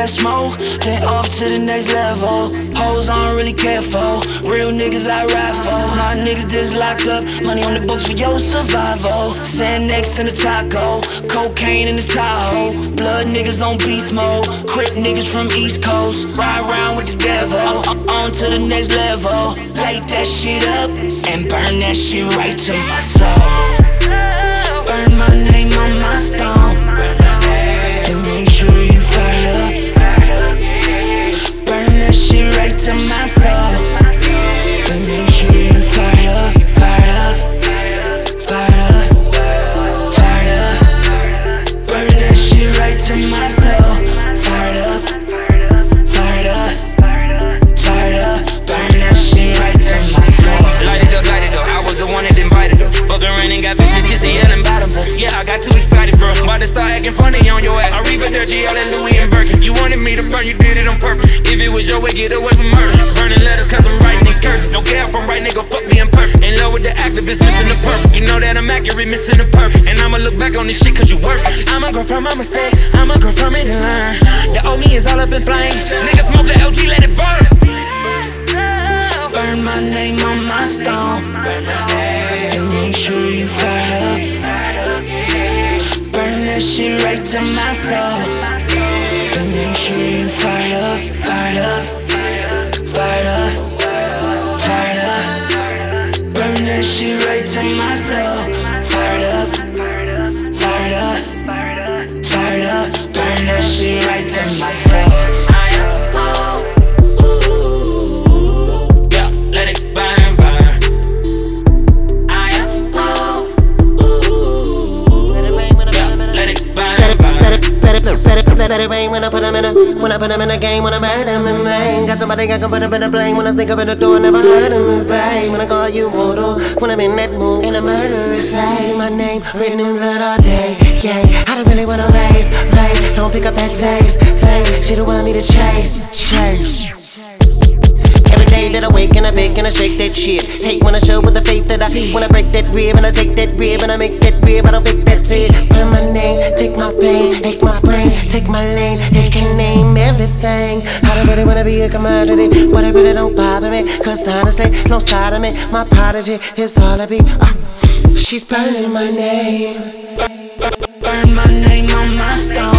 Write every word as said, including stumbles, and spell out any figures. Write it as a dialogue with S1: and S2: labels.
S1: that smoke, then off to the next level. Hoes I don't really care for, real niggas I ride for. My niggas just locked up, money on the books for your survival. Sand next in the taco, cocaine in the Tahoe. Blood niggas on beast mode, Crip niggas from East Coast. Ride around with the devil, on to the next level. Light that shit up, and burn that shit right to my soul. Burn my name on my stone, and make sure you fire up. Burn that shit right to my soul, and make sure you fire up, fire up, fire up, fire up. Burn that shit right to my soul, fired up, fired up, fired up. Burn that shit right to my soul.
S2: Light it up, light it up. I was the one that invited her. Fuck around and got bitches tizzy and bottoms. Yeah, I got too excited, bro. About to start acting funny on your ass. I reap a dirty, all that Louis and Birkin. You wanted me to burn, you did it on purpose. If it was your way, get away with murder. Burning letters cause I'm writing in cursive. Don't care if I'm right, nigga, fuck me, I'm perfect. In love with the activist, missing the purpose. You know that I'm accurate, missing the purpose. And I'ma look back on this shit cause you worth it. I'ma grow from my mistakes, I'ma grow from it and learn. The old me is all up in flames. Nigga smoke the L G, let it burn.
S1: Burn my name on my stone, and make sure you fire up. Burn that shit right to my soul, and make sure you fire up, fire up, fire up, fire up. Burn that shit right to my soul, fired up, fired up, fired up. Burn that shit right to my soul.
S3: Let it rain when I put them in a, when I put them in a game, when I murder them in vain. Got somebody I can put up in a plane. When I sneak up in the door, never heard them in vain. When I call you voodoo, when I'm in that mood, and a murderer say my name written in blood all day. Yeah, I don't really wanna raise, raise. Don't pick up that face, face. She don't want me to chase, chase. Every day that I wake and I bake and I shake that shit. Hate when I show with the faith that I when I break that rib and I take that rib and I make that rib. I don't fake that shit. Burn my name, take my fame, take my brain, take my lane. They can name everything. I don't really wanna be a commodity, but it really don't bother me. Cause honestly, no side of me. My prodigy is all I be. Uh, she's burning my name.
S1: Burn my name on my stone.